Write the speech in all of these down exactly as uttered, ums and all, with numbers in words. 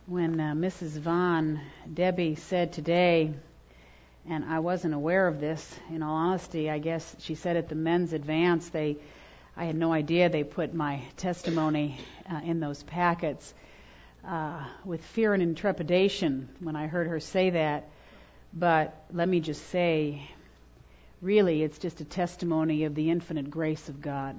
when uh, Missus Vaughn, Debbie, said today, and I wasn't aware of this, in all honesty, I guess she said at the men's advance, they, I had no idea they put my testimony uh, in those packets. Uh, with fear and trepidation when I heard her say that. But let me just say, really, it's just a testimony of the infinite grace of God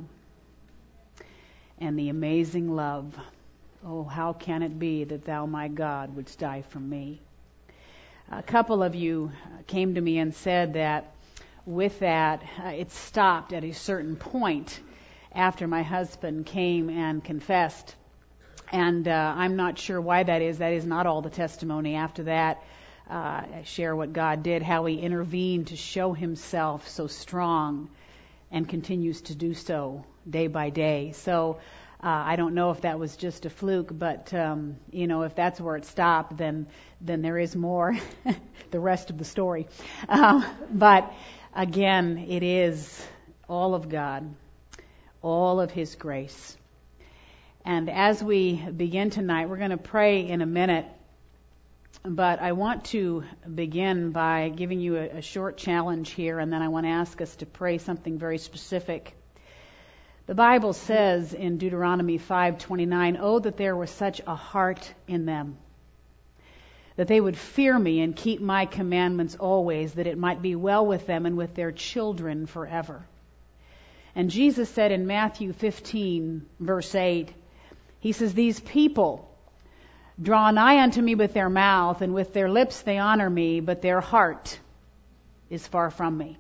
and the amazing love. Oh, how can it be that thou, my God, wouldst die for me? A couple of you came to me and said that with that, uh, it stopped at a certain point after my husband came and confessed. And uh, I'm not sure why that is. That is not all the testimony. After that, uh, I share what God did, how He intervened to show Himself so strong and continues to do so day by day. So uh, I don't know if that was just a fluke, but um, you know, if that's where it stopped, then then there is more, the rest of the story. Uh, but again, it is all of God, all of His grace. And as we begin tonight, we're going to pray in a minute, but I want to begin by giving you a, a short challenge here, and then I want to ask us to pray something very specific. The Bible says in Deuteronomy five twenty-nine, "Oh, that there was such a heart in them, that they would fear me and keep my commandments always, that it might be well with them and with their children forever." And Jesus said in Matthew fifteen, verse eight, He says, "These people draw nigh unto me with their mouth, and with their lips they honor me, but their heart is far from me."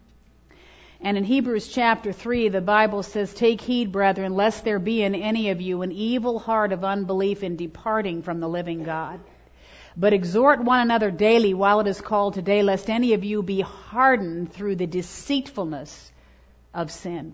And in Hebrews chapter three, the Bible says, "Take heed, brethren, lest there be in any of you an evil heart of unbelief in departing from the living God. But exhort one another daily while it is called today, lest any of you be hardened through the deceitfulness of sin."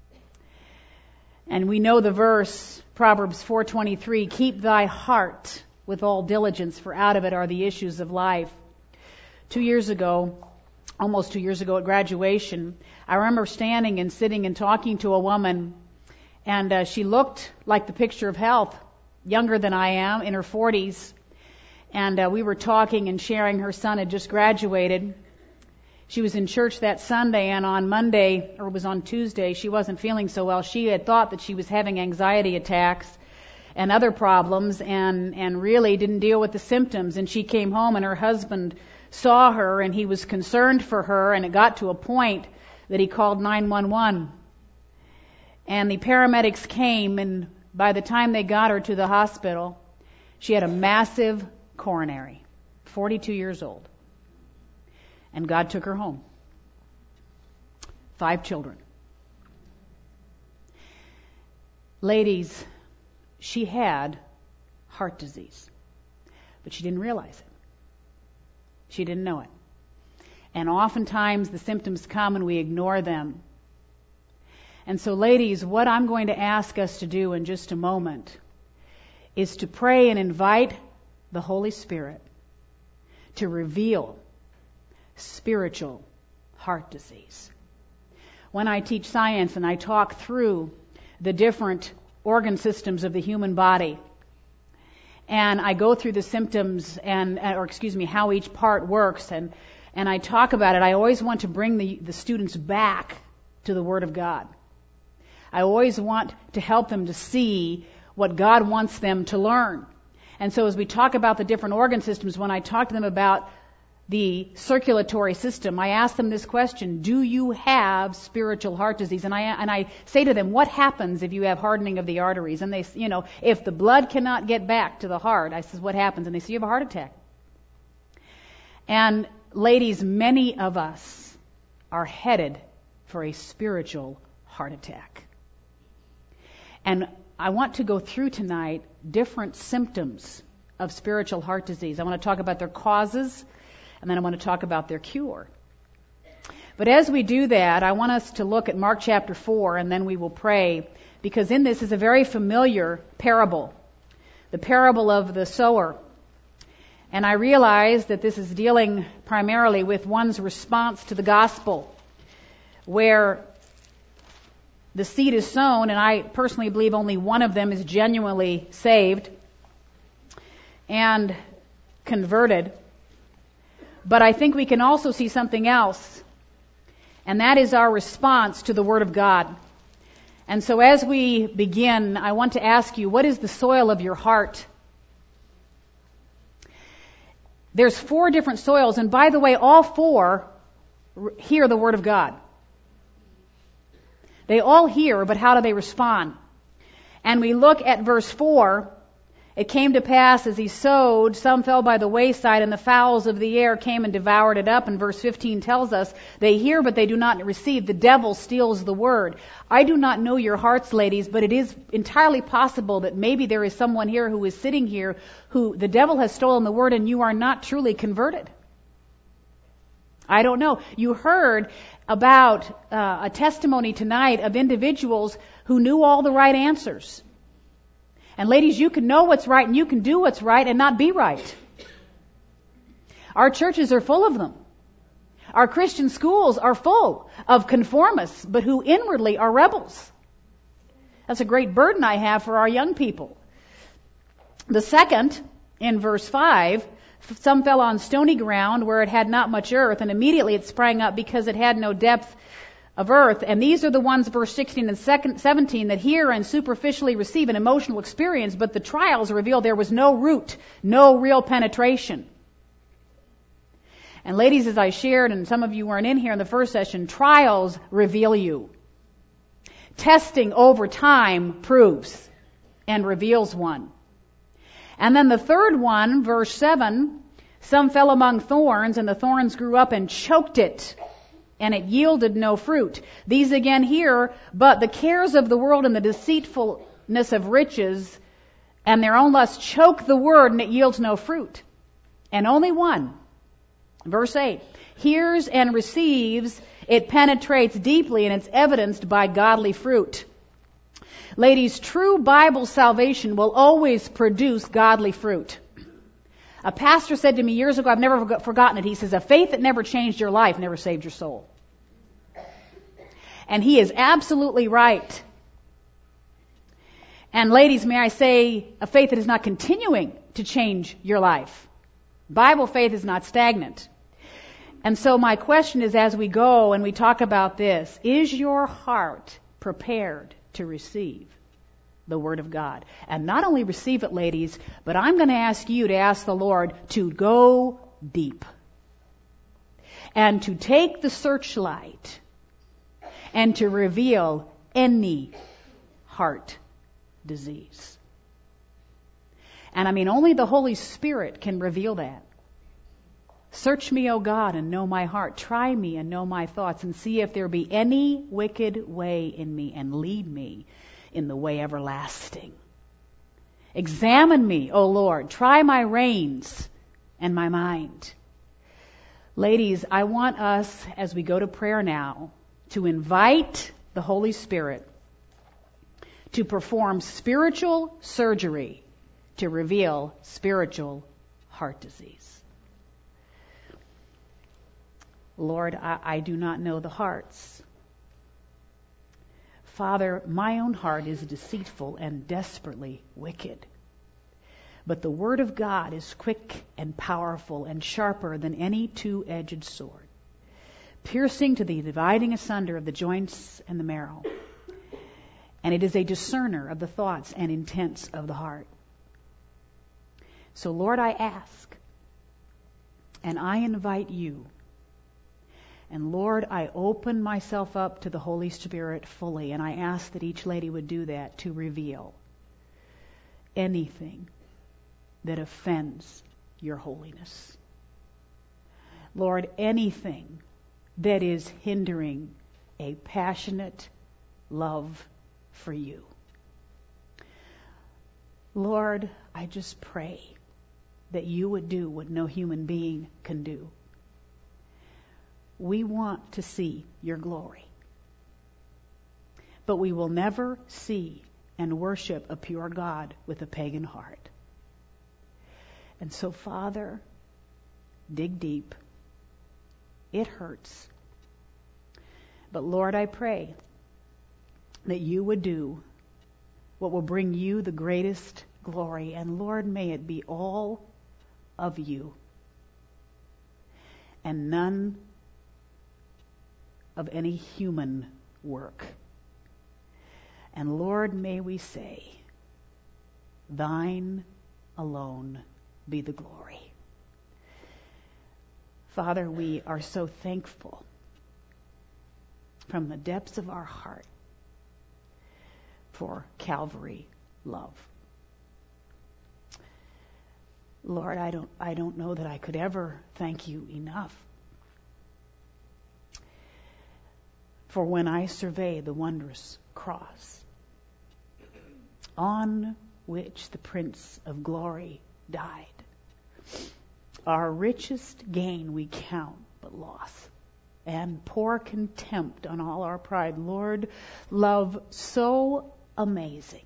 And we know the verse, Proverbs four twenty-three, "Keep thy heart with all diligence, for out of it are the issues of life." Two years ago, almost two years ago at graduation, I remember standing and sitting and talking to a woman, and uh, she looked like the picture of health, younger than I am, in her forties. And uh, we were talking and sharing. Her son had just graduated. She was in church that Sunday, and on Monday, or it was on Tuesday, she wasn't feeling so well. She had thought that she was having anxiety attacks and other problems, and, and really didn't deal with the symptoms. And she came home, and her husband saw her, and he was concerned for her, and it got to a point that he called nine one one. And the paramedics came, and by the time they got her to the hospital, she had a massive coronary, forty-two years old. And God took her home. Five children. Ladies, she had heart disease, but she didn't realize it. She didn't know it. And oftentimes the symptoms come and we ignore them. And so, ladies, what I'm going to ask us to do in just a moment is to pray and invite the Holy Spirit to reveal spiritual heart disease. When I teach science and I talk through the different organ systems of the human body, and I go through the symptoms and, or excuse me, how each part works, and, and I talk about it, I always want to bring the, the students back to the Word of God. I always want to help them to see what God wants them to learn. And so as we talk about the different organ systems, when I talk to them about the circulatory system, I ask them this question: do you have spiritual heart disease? And I and I say to them, what happens if you have hardening of the arteries? And they, you know, if the blood cannot get back to the heart, I says, what happens? And they say, you have a heart attack. And ladies, many of us are headed for a spiritual heart attack. And I want to go through tonight different symptoms of spiritual heart disease. I want to talk about their causes, and then I want to talk about their cure. But as we do that, I want us to look at Mark chapter four, and then we will pray, because in this is a very familiar parable, the parable of the sower. And I realize that this is dealing primarily with one's response to the gospel, where the seed is sown, and I personally believe only one of them is genuinely saved. and converted. But I think we can also see something else, and that is our response to the Word of God. And so as we begin, I want to ask you, what is the soil of your heart? There's four different soils, and by the way, all four hear the Word of God. They all hear, but how do they respond? And we look at verse four. It came to pass as he sowed, some fell by the wayside, and the fowls of the air came and devoured it up. And verse fifteen tells us, they hear, but they do not receive. The devil steals the word. I do not know your hearts, ladies, but it is entirely possible that maybe there is someone here who is sitting here who the devil has stolen the word and you are not truly converted. I don't know. You heard about uh, a testimony tonight of individuals who knew all the right answers. And ladies, you can know what's right and you can do what's right and not be right. Our churches are full of them. Our Christian schools are full of conformists, but who inwardly are rebels. That's a great burden I have for our young people. The second, in verse five, some fell on stony ground where it had not much earth, and immediately it sprang up because it had no depth of earth. And these are the ones, verse sixteen and seventeen, that hear and superficially receive an emotional experience, but the trials reveal there was no root, no real penetration. And ladies, as I shared, and some of you weren't in here in the first session, trials reveal you. Testing over time proves and reveals one. And then the third one, verse seven, some fell among thorns, and the thorns grew up and choked it, and it yielded no fruit. These again hear, but the cares of the world and the deceitfulness of riches and their own lust choke the word, and it yields no fruit. And only one, verse eight, hears and receives, it penetrates deeply, and it's evidenced by godly fruit. Ladies, true Bible salvation will always produce godly fruit. A pastor said to me years ago, I've never forgotten it, he says, a faith that never changed your life never saved your soul. And he is absolutely right. And ladies, may I say, a faith that is not continuing to change your life. Bible faith is not stagnant. And so my question is, as we go and we talk about this, is your heart prepared to receive the Word of God? And not only receive it, ladies, but I'm going to ask you to ask the Lord to go deep and to take the searchlight and to reveal any heart disease. And I mean, only the Holy Spirit can reveal that. Search me, O God, and know my heart. Try me and know my thoughts, and see if there be any wicked way in me, and lead me in the way everlasting. Examine me, O Lord. Try my reins and my mind. Ladies, I want us, as we go to prayer now, to invite the Holy Spirit to perform spiritual surgery to reveal spiritual heart disease. Lord, I, I do not know the hearts. Father, my own heart is deceitful and desperately wicked. But the Word of God is quick and powerful and sharper than any two-edged sword, piercing to the dividing asunder of the joints and the marrow. And it is a discerner of the thoughts and intents of the heart. So, Lord, I ask, and I invite you. And Lord, I open myself up to the Holy Spirit fully, and I ask that each lady would do that to reveal anything that offends your holiness. Lord, anything that is hindering a passionate love for you. Lord, I just pray that you would do what no human being can do. We want to see your glory. But we will never see and worship a pure God with a pagan heart. And so, Father, dig deep. It hurts. But Lord, I pray that you would do what will bring you the greatest glory. And Lord, may it be all of you and none of any human work. And Lord, may we say, thine alone be the glory. Father, we are so thankful from the depths of our heart for Calvary love. Lord, I don't I don't know that I could ever thank you enough for when I survey the wondrous cross on which the Prince of Glory died. Our richest gain we count but loss, and pour contempt on all our pride. Lord, love so amazing,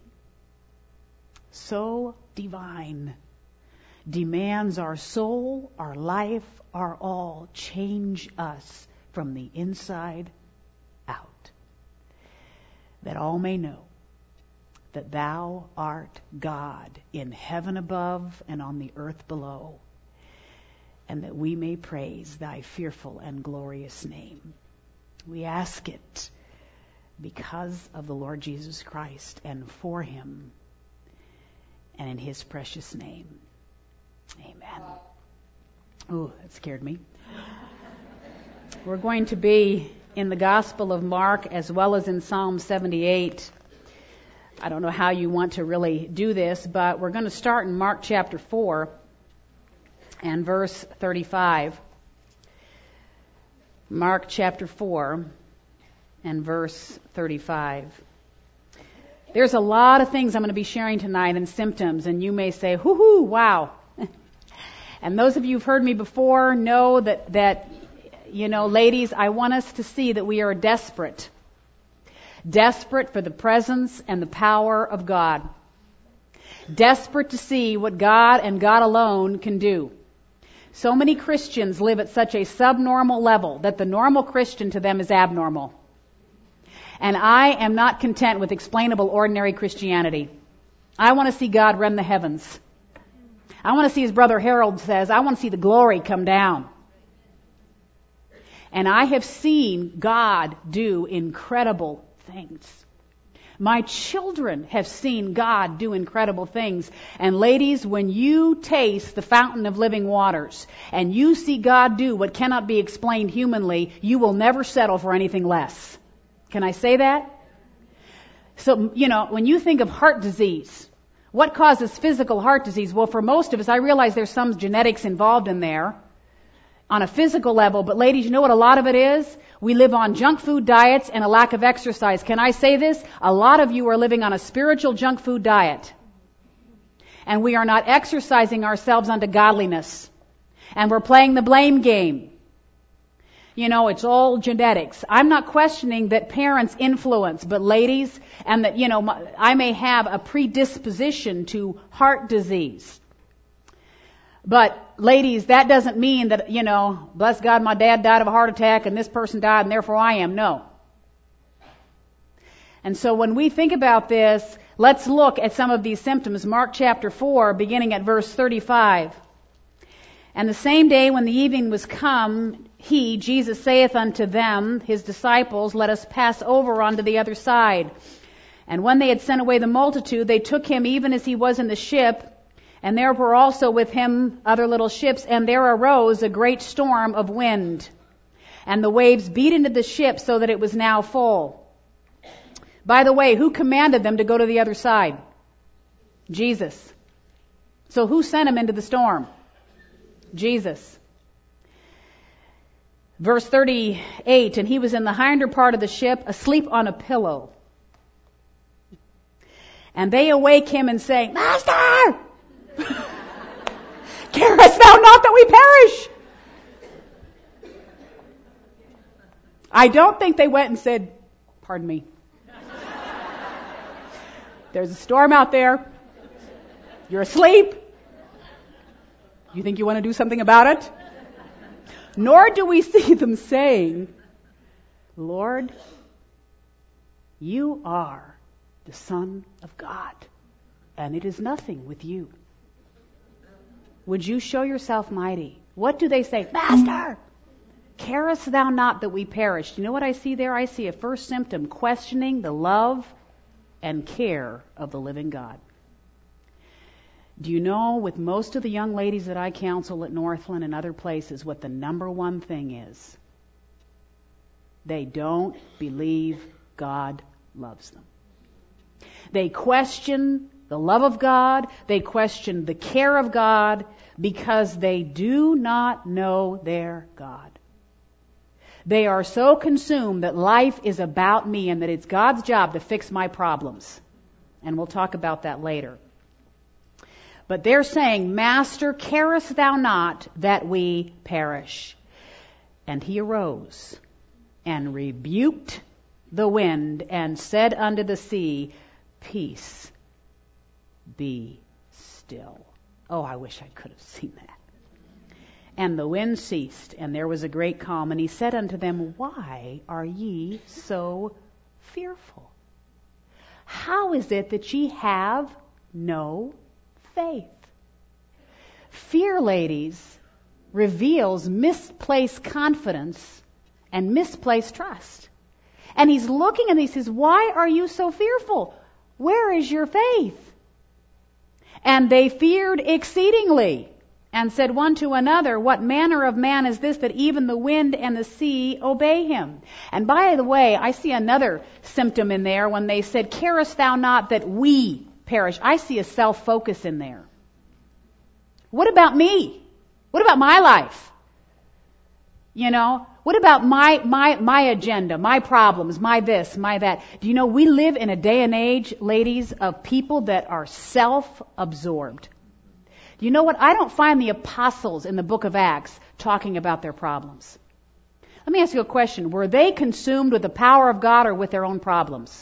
so divine, demands our soul, our life, our all. Change us from the inside out, that all may know that thou art God in heaven above and on the earth below, and that we may praise thy fearful and glorious name. We ask it because of the Lord Jesus Christ and for him and in his precious name. Amen. Ooh, that scared me. We're going to be in the Gospel of Mark as well as in Psalm seventy-eight. I don't know how you want to really do this, but we're going to start in Mark chapter four and verse thirty-five. Mark chapter four and verse thirty-five. There's a lot of things I'm going to be sharing tonight and symptoms, and you may say, hoo-hoo, wow. And those of you who've heard me before know that, that, you know, ladies, I want us to see that we are desperate. Desperate for the presence and the power of God. Desperate to see what God and God alone can do. So many Christians live at such a subnormal level that the normal Christian to them is abnormal. And I am not content with explainable, ordinary Christianity. I want to see God rend the heavens. I want to see, as Brother Harold says, I want to see the glory come down. And I have seen God do incredible things. My children have seen God do incredible things. And ladies, when you taste the fountain of living waters and you see God do what cannot be explained humanly, you will never settle for anything less. Can I say that? So, you know, when you think of heart disease, what causes physical heart disease? Well, for most of us, I realize there's some genetics involved in there on a physical level. But ladies, you know what a lot of it is? We live on junk food diets and a lack of exercise. Can I say this? A lot of you are living on a spiritual junk food diet. And we are not exercising ourselves unto godliness. And we're playing the blame game. You know, it's all genetics. I'm not questioning that parents influence, but ladies, and that, you know, I may have a predisposition to heart disease. But ladies, that doesn't mean that, you know, bless God, my dad died of a heart attack and this person died and therefore I am. No. And so when we think about this, let's look at some of these symptoms. Mark chapter four, beginning at verse thirty-five. And the same day when the evening was come, he, Jesus, saith unto them, his disciples, let us pass over unto the other side. And when they had sent away the multitude, they took him even as he was in the ship, and there were also with him other little ships, and there arose a great storm of wind. And the waves beat into the ship so that it was now full. By the way, who commanded them to go to the other side? Jesus. So who sent him into the storm? Jesus. Verse thirty-eight, and he was in the hinder part of the ship, asleep on a pillow. And they awake him and say, Master! Carest thou not that we perish? I don't think they went and said, pardon me. There's a storm out there. You're asleep. You think you want to do something about it? Nor do we see them saying, Lord, you are the Son of God. and it is nothing with you. Would you show yourself mighty? What do they say? Master, carest thou not that we perish? You know what I see there? I see a first symptom, questioning the love and care of the living God. Do you know, with most of the young ladies that I counsel at Northland and other places, what the number one thing is? They don't believe God loves them. They question the love of God. They question the care of God because they do not know their God. They are so consumed that life is about me and that it's God's job to fix my problems. And we'll talk about that later. But they're saying, Master, carest thou not that we perish? And he arose and rebuked the wind and said unto the sea, Peace, be still. Oh, I wish I could have seen that. And the wind ceased, and there was a great calm. And he said unto them, Why are ye so fearful? How is it that ye have no faith? Fear, ladies, reveals misplaced confidence and misplaced trust. And he's looking and he says, Why are you so fearful? Where is your faith? And they feared exceedingly, and said one to another, What manner of man is this, that even the wind and the sea obey him? And by the way, I see another symptom in there when they said, Carest thou not that we perish? I see a self-focus in there. What about me? What about my life? You know, what about my, my, my agenda, my problems, my this, my that? Do you know, we live in a day and age, ladies, of people that are self-absorbed. Do you know what? I don't find the apostles in the book of Acts talking about their problems. Let me ask you a question. Were they consumed with the power of God or with their own problems?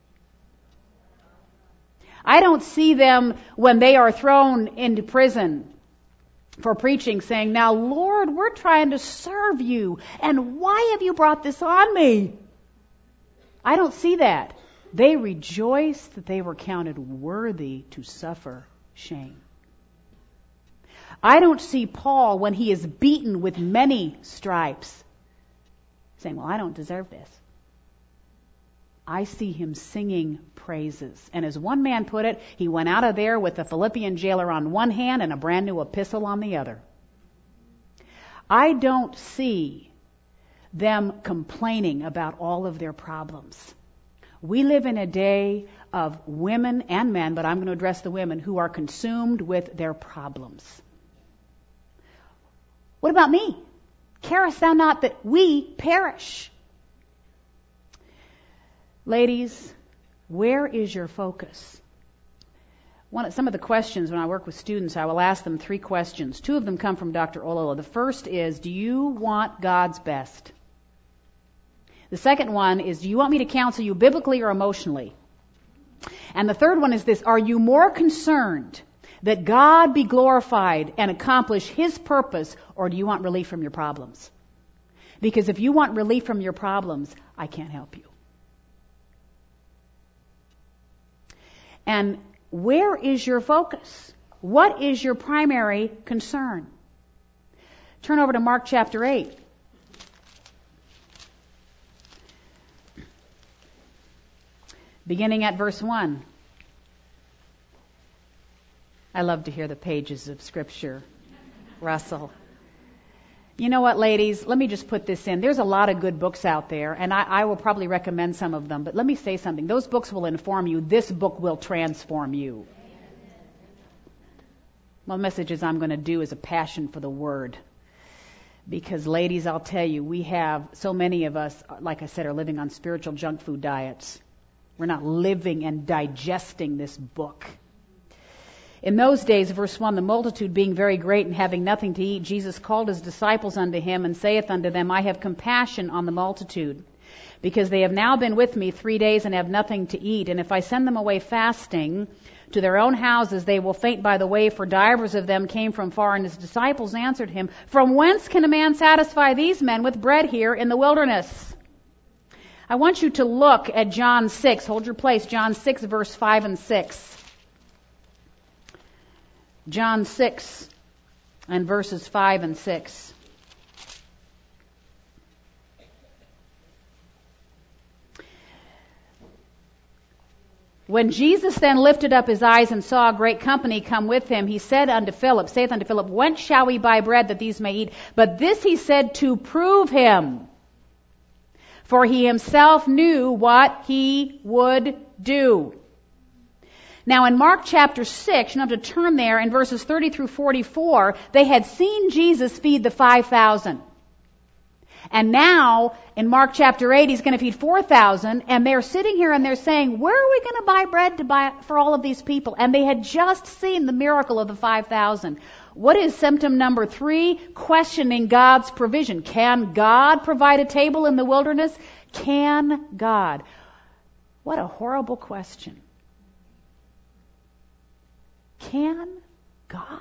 I don't see them when they are thrown into prison for preaching saying, Now, Lord, we're trying to serve you, and why have you brought this on me? I don't see that. They rejoiced that they were counted worthy to suffer shame. I don't see Paul when he is beaten with many stripes saying, Well, I don't deserve this. I see him singing praises. And as one man put it, he went out of there with the Philippian jailer on one hand and a brand new epistle on the other. I don't see them complaining about all of their problems. We live in a day of women and men, but I'm going to address the women, who are consumed with their problems. What about me? Carest thou not that we perish? Ladies, where is your focus? One, some of the questions when I work with students, I will ask them three questions. Two of them come from Doctor Ololo. The first is, do you want God's best? The second one is, do you want me to counsel you biblically or emotionally? And the third one is this, are you more concerned that God be glorified and accomplish His purpose, or do you want relief from your problems? Because if you want relief from your problems, I can't help you. And where is your focus? What is your primary concern? Turn over to Mark chapter eight. Beginning at verse one. I love to hear the pages of Scripture, Russell. You know what, ladies? Let me just put this in. There's a lot of good books out there, and I, I will probably recommend some of them. But let me say something. Those books will inform you. This book will transform you. One message is I'm going to do is a passion for the Word. Because, ladies, I'll tell you, we have, so many of us, like I said, are living on spiritual junk food diets. We're not living and digesting this book. In those days, verse one, the multitude being very great and having nothing to eat, Jesus called His disciples unto Him and saith unto them, I have compassion on the multitude, because they have now been with me three days and have nothing to eat. And if I send them away fasting to their own houses, they will faint by the way, for divers of them came from far. And His disciples answered Him, From whence can a man satisfy these men with bread here in the wilderness? I want you to look at John six. Hold your place. John six, verse five and six. John six and verses five and six. When Jesus then lifted up his eyes and saw a great company come with him, he said unto Philip, saith unto Philip, whence shall we buy bread that these may eat? But this he said to prove him, for he himself knew what he would do. Now in Mark chapter six, you don't have to turn there, in verses thirty through forty-four, they had seen Jesus feed the five thousand. And now, in Mark chapter eight, he's going to feed four thousand, and they're sitting here and they're saying, where are we going to buy bread to buy for all of these people? And they had just seen the miracle of the five thousand. What is symptom number three? Questioning God's provision. Can God provide a table in the wilderness? Can God? What a horrible question. Can God?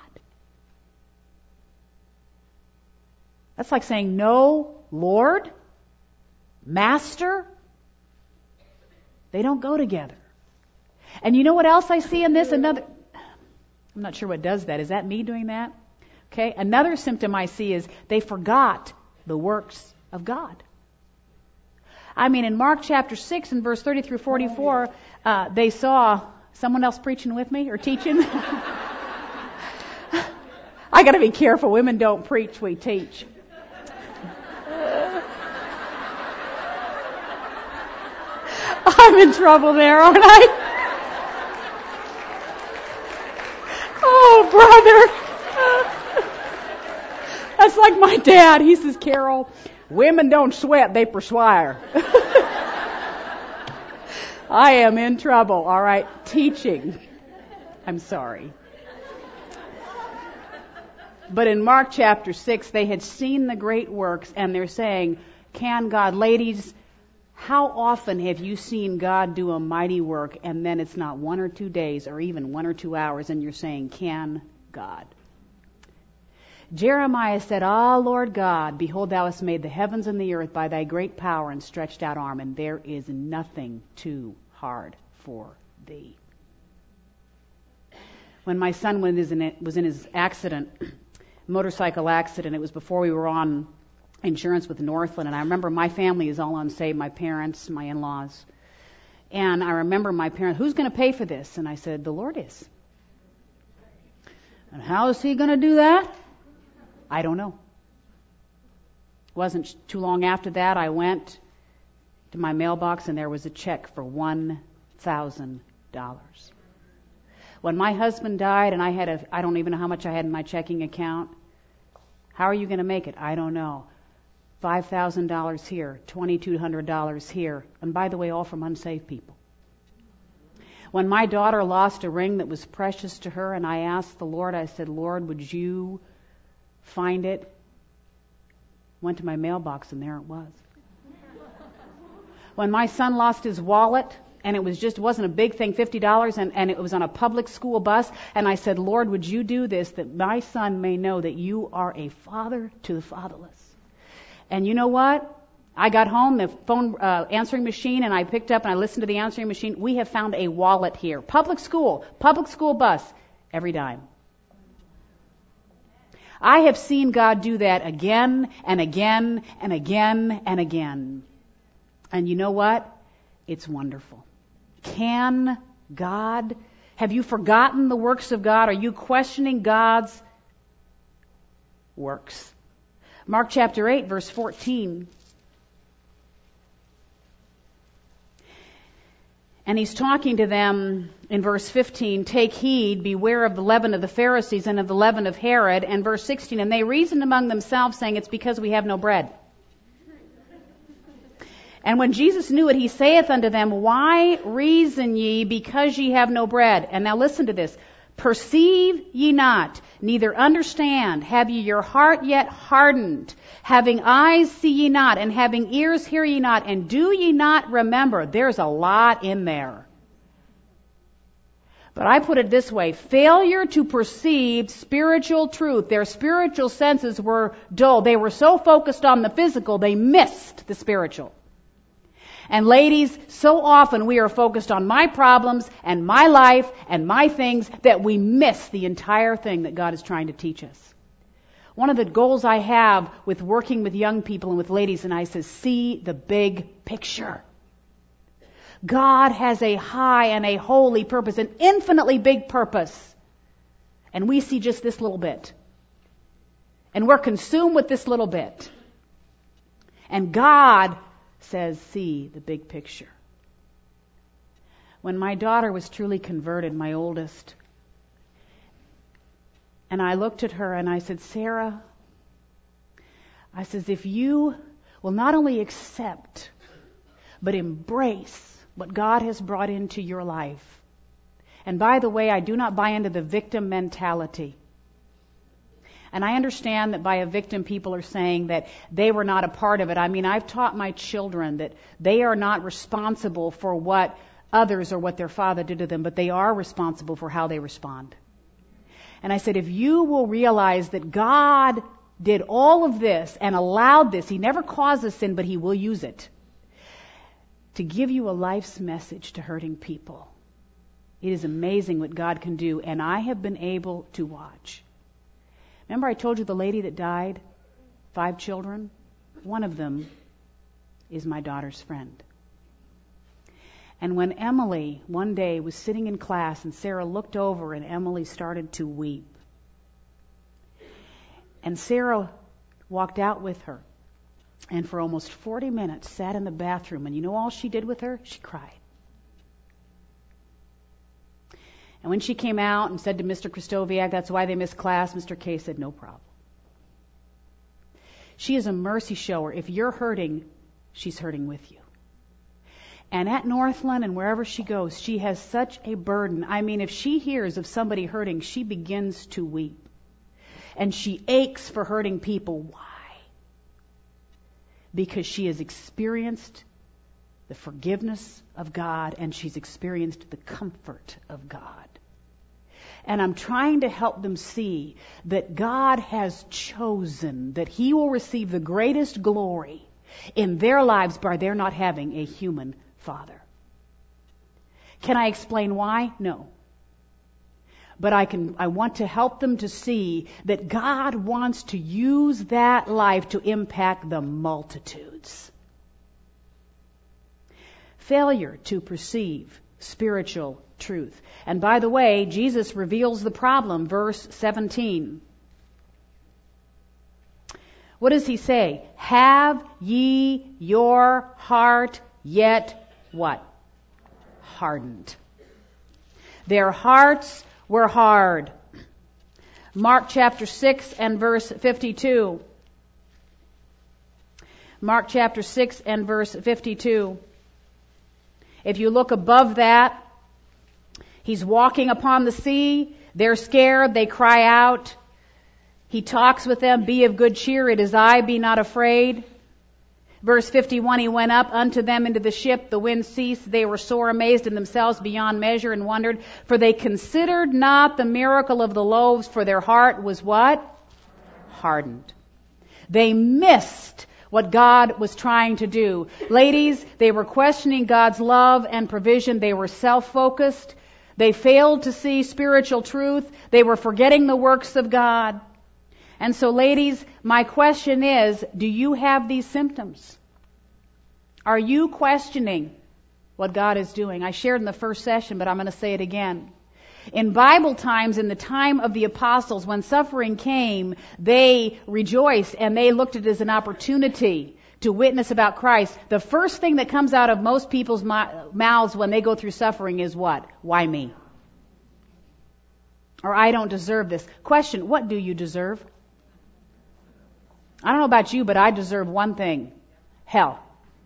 That's like saying, no, Lord, Master. They don't go together. And you know what else I see in this? Another, I'm not sure what does that. Is that me doing that? Okay. Another symptom I see is they forgot the works of God. I mean, in Mark chapter six and verse thirty through forty-four, uh, they saw someone else preaching with me or teaching. I got to be careful. Women don't preach, we teach. I'm in trouble there, aren't I? Oh, brother. That's like my dad. He says, Carol, women don't sweat, they perspire. I am in trouble, all right? Teaching. I'm sorry. But in Mark chapter six, they had seen the great works, and they're saying, can God, ladies, how often have you seen God do a mighty work, and then it's not one or two days or even one or two hours, and you're saying, can God? Jeremiah said, Ah, Lord God, behold, thou hast made the heavens and the earth by thy great power and stretched out arm, and there is nothing too hard for thee. When my son was in, it, was in his accident, motorcycle accident, it was before we were on insurance with Northland, and I remember my family is all unsaved, my parents, my in-laws. And I remember my parents, who's going to pay for this? And I said, the Lord is. And how is he going to do that? I don't know. It wasn't too long after that, I went to my mailbox and there was a check for one thousand dollars. When my husband died and I had a, I don't even know how much I had in my checking account. How are you going to make it? I don't know. five thousand dollars here, twenty-two hundred dollars here. And by the way, all from unsaved people. When my daughter lost a ring that was precious to her, and I asked the Lord, I said, Lord, would you find it? Went to my mailbox, and there it was. When my son lost his wallet, and it was just wasn't a big thing, fifty dollars, and, and it was on a public school bus, and I said, Lord, would you do this, that my son may know that you are a father to the fatherless. And you know what? I got home, the phone uh, answering machine, and I picked up and I listened to the answering machine. We have found a wallet here. Public school, public school bus, every dime. I have seen God do that again and again and again and again. And you know what? It's wonderful. Can God? Have you forgotten the works of God? Are you questioning God's works? Mark chapter eight, verse fourteen. And he's talking to them in verse fifteen, take heed, beware of the leaven of the Pharisees and of the leaven of Herod. And verse sixteen, and they reasoned among themselves, saying, it's because we have no bread. And when Jesus knew it, he saith unto them, why reason ye because ye have no bread? And now listen to this. Perceive ye not, neither understand, have ye your heart yet hardened? Having eyes see ye not, and having ears hear ye not, and do ye not remember? There's a lot in there. But I put it this way, failure to perceive spiritual truth. Their spiritual senses were dull. They were so focused on the physical, they missed the spiritual. And ladies, so often we are focused on my problems and my life and my things that we miss the entire thing that God is trying to teach us. One of the goals I have with working with young people and with ladies and I says, see the big picture. God has a high and a holy purpose, an infinitely big purpose. And we see just this little bit. And we're consumed with this little bit. And God says, see the big picture. When my daughter was truly converted, my oldest, and I looked at her and I said, Sarah, I says, if you will not only accept, but embrace what God has brought into your life. And by the way, I do not buy into the victim mentality. And I understand that by a victim, people are saying that they were not a part of it. I mean, I've taught my children that they are not responsible for what others or what their father did to them, but they are responsible for how they respond. And I said, if you will realize that God did all of this and allowed this, He never causes sin, but He will use it to give you a life's message to hurting people. It is amazing what God can do, and I have been able to watch. Remember I told you the lady that died? Five children? One of them is my daughter's friend. And when Emily one day was sitting in class and Sarah looked over and Emily started to weep. And Sarah walked out with her and for almost forty minutes sat in the bathroom. And you know all she did with her? She cried. And when she came out and said to Mister Kristoviak, that's why they missed class, Mister K said, no problem. She is a mercy shower. If you're hurting, she's hurting with you. And at Northland and wherever she goes, she has such a burden. I mean, if she hears of somebody hurting, she begins to weep. And she aches for hurting people. Why? Because she has experienced the forgiveness of God and she's experienced the comfort of God. And I'm trying to help them see that God has chosen that He will receive the greatest glory in their lives by their not having a human father. Can I explain why? No. But I can. I want to help them to see that God wants to use that life to impact the multitudes. Failure to perceive spiritual truth. And by the way, Jesus reveals the problem, verse seventeen. What does He say? Have ye your heart yet what? Hardened. Their hearts were hard. Mark chapter six and verse fifty-two. Mark chapter six and verse fifty-two. If you look above that, He's walking upon the sea. They're scared. They cry out. He talks with them. Be of good cheer. It is I. Be not afraid. Verse fifty-one, He went up unto them into the ship. The wind ceased. They were sore amazed in themselves beyond measure and wondered. For they considered not the miracle of the loaves, for their heart was what? Hardened. They missed what God was trying to do. Ladies, they were questioning God's love and provision. They were self-focused. They failed to see spiritual truth. They were forgetting the works of God. And so, ladies, my question is, do you have these symptoms? Are you questioning what God is doing? I shared in the first session, but I'm going to say it again. In Bible times, in the time of the apostles, when suffering came, they rejoiced and they looked at it as an opportunity to witness about Christ. The first thing that comes out of most people's mouths when they go through suffering is what? Why me? Or I don't deserve this. Question, what do you deserve? I don't know about you, but I deserve one thing. Hell.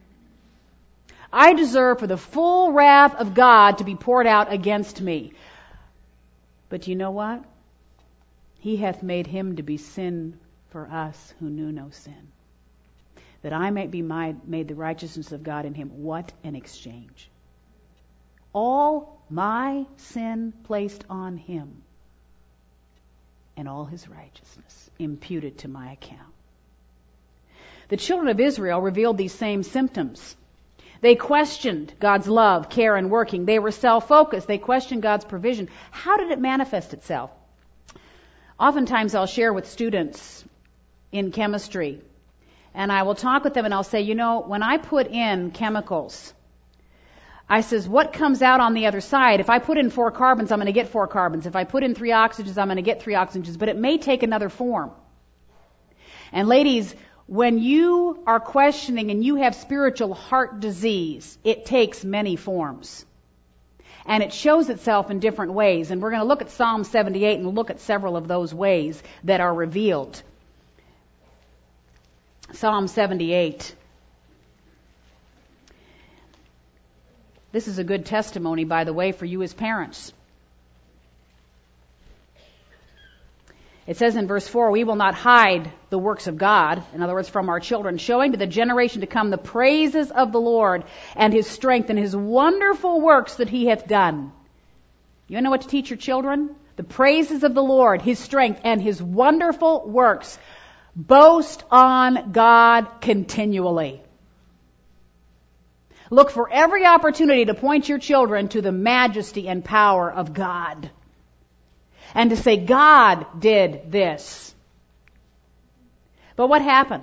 I deserve for the full wrath of God to be poured out against me. But you know what? He hath made Him to be sin for us who knew no sin, that I might be made the righteousness of God in Him. What an exchange. All my sin placed on Him, and all His righteousness imputed to my account. The children of Israel revealed these same symptoms. They questioned God's love, care, and working. They were self-focused. They questioned God's provision. How did it manifest itself? Oftentimes I'll share with students in chemistry, and I will talk with them and I'll say, you know, when I put in chemicals, I says, what comes out on the other side? If I put in four carbons, I'm going to get four carbons. If I put in three oxygens, I'm going to get three oxygens, but it may take another form. And ladies, when you are questioning and you have spiritual heart disease, it takes many forms. And it shows itself in different ways. And we're going to look at Psalm seventy-eight and look at several of those ways that are revealed. Psalm seventy-eight. This is a good testimony, by the way, for you as parents. It says in verse four, we will not hide the works of God, in other words, from our children, showing to the generation to come the praises of the Lord and His strength and His wonderful works that He hath done. You know what to teach your children? The praises of the Lord, His strength, and His wonderful works. Boast on God continually. Look for every opportunity to point your children to the majesty and power of God. And to say, God did this. But what happened?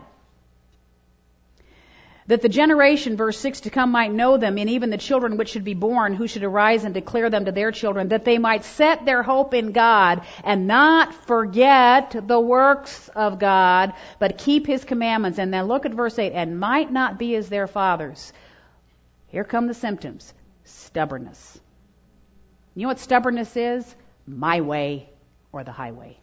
That the generation, verse six, to come might know them, and even the children which should be born, who should arise and declare them to their children, that they might set their hope in God, and not forget the works of God, but keep His commandments. And then look at verse eight, and might not be as their fathers. Here come the symptoms. Stubbornness. You know what stubbornness is? My way or the highway.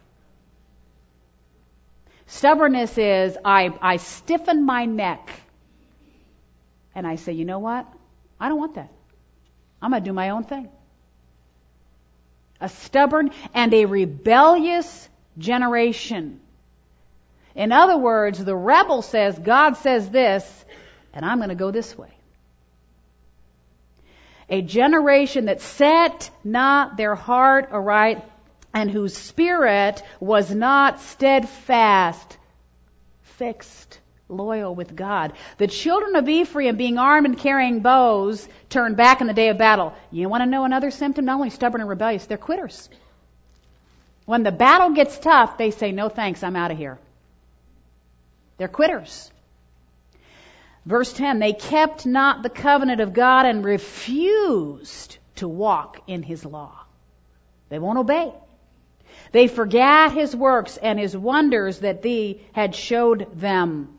Stubbornness is I, I stiffen my neck and I say, you know what? I don't want that. I'm going to do my own thing. A stubborn and a rebellious generation. In other words, the rebel says, God says this, and I'm going to go this way. A generation that set not their heart aright, and whose spirit was not steadfast, fixed, loyal with God. The children of Ephraim, being armed and carrying bows, turned back in the day of battle. You want to know another symptom? Not only stubborn and rebellious, they're quitters. When the battle gets tough, they say, no thanks, I'm out of here. They're quitters. Verse ten, they kept not the covenant of God and refused to walk in His law. They won't obey. They forgot His works and His wonders that He had showed them.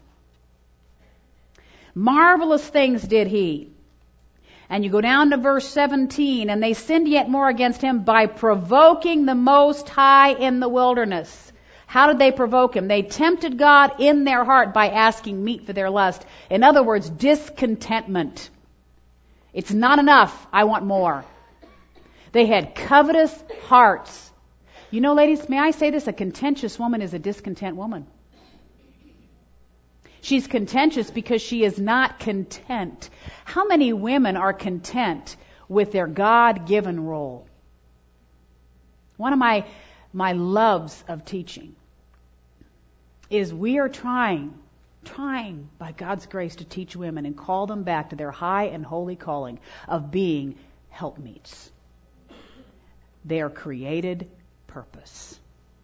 Marvelous things did He. And you go down to verse seventeen, and they sinned yet more against Him by provoking the Most High in the wilderness. How did they provoke Him? They tempted God in their heart by asking meat for their lust. In other words, discontentment. It's not enough. I want more. They had covetous hearts. You know, ladies, may I say this? A contentious woman is a discontent woman. She's contentious because she is not content. How many women are content with their God-given role? One of my, my loves of teaching is we are trying, trying by God's grace to teach women and call them back to their high and holy calling of being helpmeets. Their created purpose.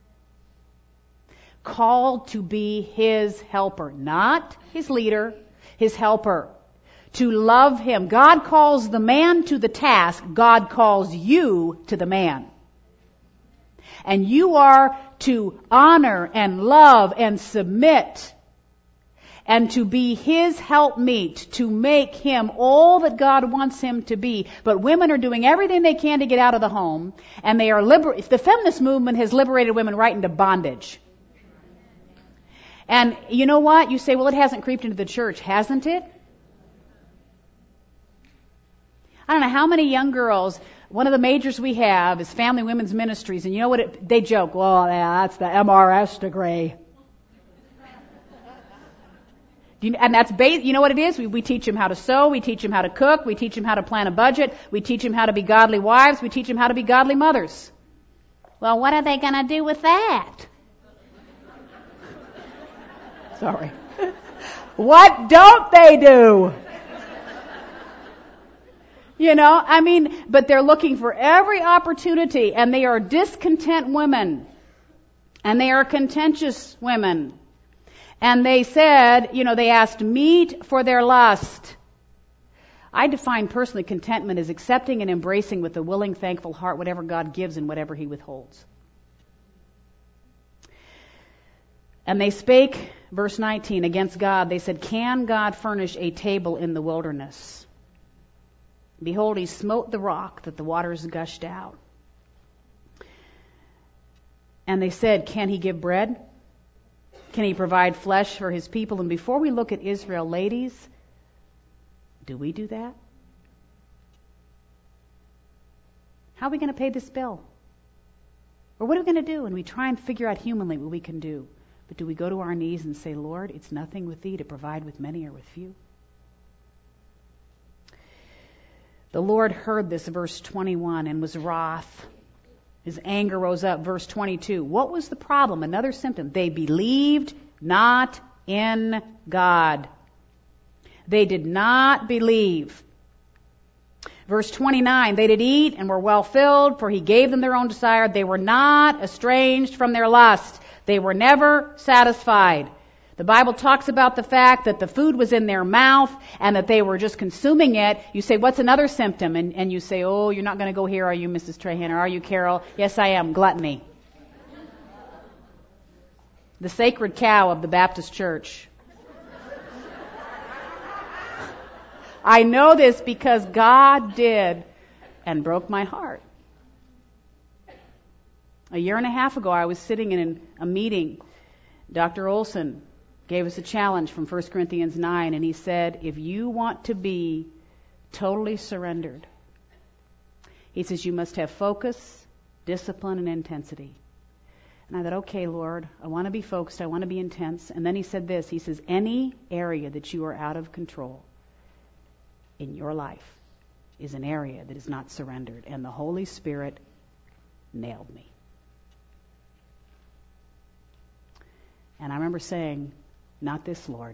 Called to be His helper, not His leader, His helper. To love Him. God calls the man to the task. God calls you to the man. And you are to honor and love and submit and to be His helpmeet, to make Him all that God wants Him to be. But women are doing everything they can to get out of the home, and they are liber- the feminist movement has liberated women right into bondage. And you know what? You say, well, it hasn't creeped into the church, hasn't it? I don't know how many young girls. One of the majors we have is Family Women's Ministries, and you know what? It, they joke, well, yeah, that's the M R S degree. You, and that's ba- you know what it is? We, we teach them how to sew, we teach them how to cook, we teach them how to plan a budget, we teach them how to be godly wives, we teach them how to be godly mothers. Well, what are they going to do with that? Sorry. What don't they do? You know, I mean, but they're looking for every opportunity, and they are discontent women. And they are contentious women. And they said, you know, they asked meat for their lust. I define personally contentment as accepting and embracing with a willing, thankful heart whatever God gives and whatever He withholds. And they spake, verse nineteen, against God. They said, can God furnish a table in the wilderness? Behold, He smote the rock that the waters gushed out. And they said, can He give bread? Can He provide flesh for His people? And before we look at Israel, ladies, do we do that? How are we going to pay this bill? Or what are we going to do? And we try and figure out humanly what we can do. But do we go to our knees and say, Lord, it's nothing with Thee to provide with many or with few? The Lord heard this, verse twenty-one, and was wroth. His anger rose up, verse twenty-two. What was the problem? Another symptom. They believed not in God. They did not believe. Verse twenty-nine, they did eat and were well filled, for He gave them their own desire. They were not estranged from their lust. They were never satisfied. The Bible talks about the fact that the food was in their mouth and that they were just consuming it. You say, what's another symptom? And, and you say, oh, you're not going to go here, are you, Missus Trahan? Or are you, Carol? Yes, I am. Gluttony. The sacred cow of the Baptist Church. I know this because God did and broke my heart. A year and a half ago, I was sitting in a meeting. Doctor Olson gave us a challenge from First Corinthians nine, and he said, if you want to be totally surrendered, he says you must have focus, discipline, and intensity. And I thought, okay, Lord, I want to be focused, I want to be intense. And then he said this, he says, any area that you are out of control in your life is an area that is not surrendered. And the Holy Spirit nailed me. And I remember saying, not this, Lord.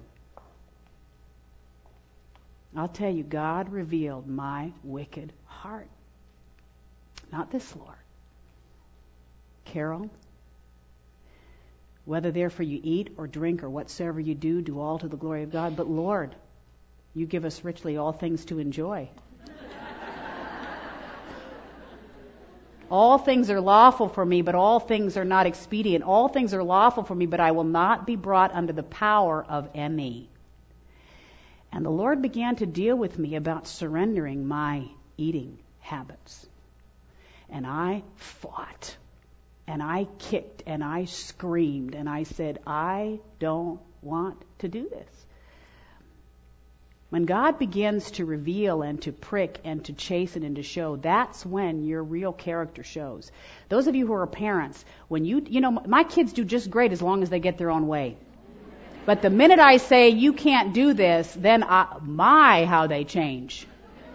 I'll tell you, God revealed my wicked heart. Not this, Lord. Carol, whether therefore you eat or drink or whatsoever you do, do all to the glory of God. But Lord, you give us richly all things to enjoy. All things are lawful for me, but all things are not expedient. All things are lawful for me, but I will not be brought under the power of any. And the Lord began to deal with me about surrendering my eating habits. And I fought, and I kicked, and I screamed, and I said, I don't want to do this. When God begins to reveal and to prick and to chasten and to show, that's when your real character shows. Those of you who are parents, when you, you know, my kids do just great as long as they get their own way. But the minute I say, you can't do this, then I, my, how they change.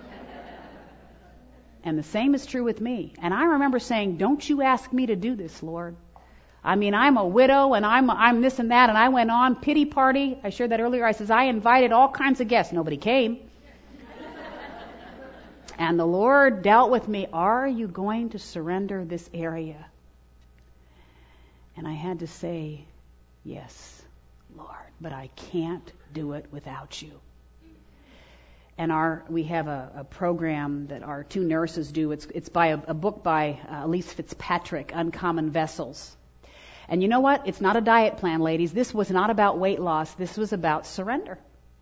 And the same is true with me. And I remember saying, don't you ask me to do this, Lord. I mean, I'm a widow, and I'm I'm this and that, and I went on, pity party. I shared that earlier. I says, I invited all kinds of guests. Nobody came. And the Lord dealt with me, are you going to surrender this area? And I had to say, yes, Lord, but I can't do it without you. And our we have a, a program that our two nurses do. It's it's by a, a book by uh, Elise Fitzpatrick, Uncommon Vessels. And you know what? It's not a diet plan, ladies. This was not about weight loss. This was about surrender.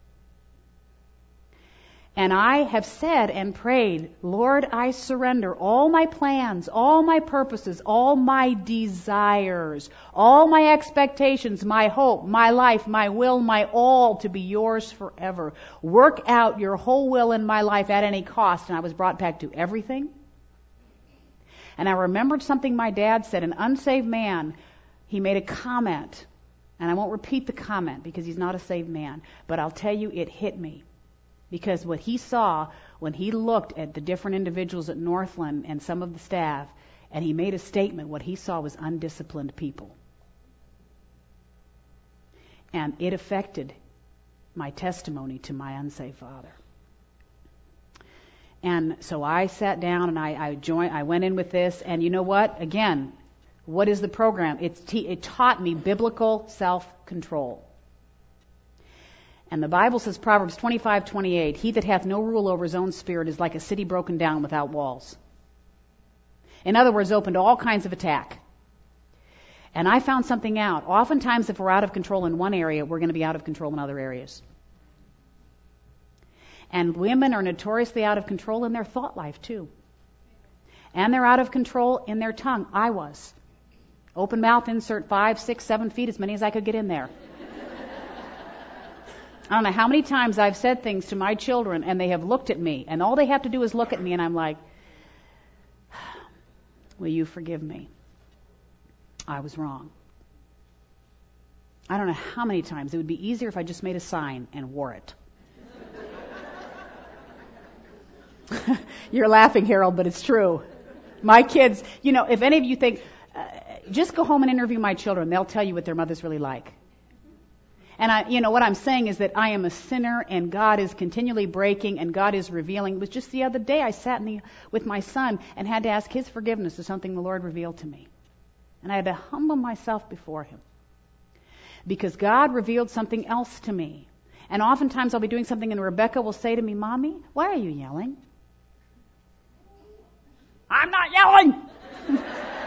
And I have said and prayed, Lord, I surrender all my plans, all my purposes, all my desires, all my expectations, my hope, my life, my will, my all to be yours forever. Work out your whole will in my life at any cost. And I was brought back to everything. And I remembered something my dad said, an unsaved man. He made a comment, and I won't repeat the comment because he's not a saved man, but I'll tell you it hit me. Because what he saw when he looked at the different individuals at Northland and some of the staff, and he made a statement, what he saw was undisciplined people. And it affected my testimony to my unsaved father. And so I sat down and I, I joined, I went in with this, and you know what? Again, what is the program? It's te- it taught me biblical self-control. And the Bible says, Proverbs twenty-five twenty-eight, he that hath no rule over his own spirit is like a city broken down without walls. In other words, open to all kinds of attack. And I found something out. Oftentimes, if we're out of control in one area, we're going to be out of control in other areas. And women are notoriously out of control in their thought life, too. And they're out of control in their tongue. I was. Open mouth, insert five, six, seven feet, as many as I could get in there. I don't know how many times I've said things to my children, and they have looked at me, and all they have to do is look at me, and I'm like, will you forgive me? I was wrong. I don't know how many times. It would be easier if I just made a sign and wore it. You're laughing, Harold, but it's true. My kids, you know, if any of you think, uh, just go home and interview my children. They'll tell you what their mother's really like. And I, you know, what I'm saying is that I am a sinner, and God is continually breaking, and God is revealing. It was just the other day I sat in the, with my son and had to ask his forgiveness of something the Lord revealed to me. And I had to humble myself before him. Because God revealed something else to me. And oftentimes I'll be doing something and Rebecca will say to me, Mommy, why are you yelling? I'm not yelling!